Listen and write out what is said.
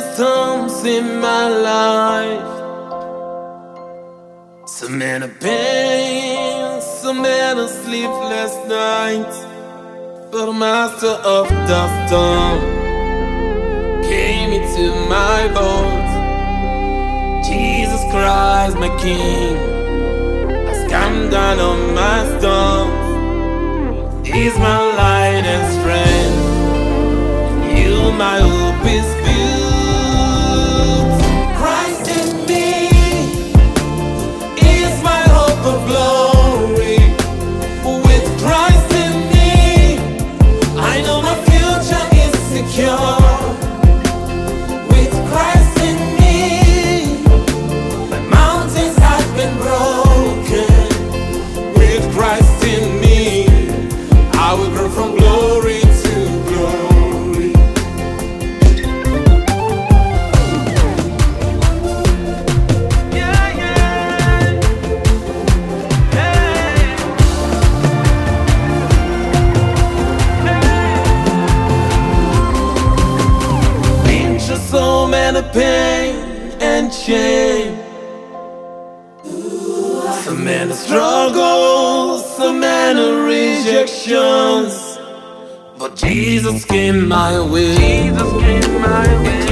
storms in my life. So many pains, so many sleepless nights. But the master of the storm came into my boat. Jesus Christ, my King, has come down on my storm. He's my light and strength. You, my hope is built. Christ in me is my hope of glory. With Christ in me, I know my future is secure. With Christ in me, my mountains have been broken. With Christ in me, I will grow from glory to glory. Yeah, yeah. Hey. Been through so many pain and shame, so many struggles, so many rejections. But Jesus came my way. Jesus came my way.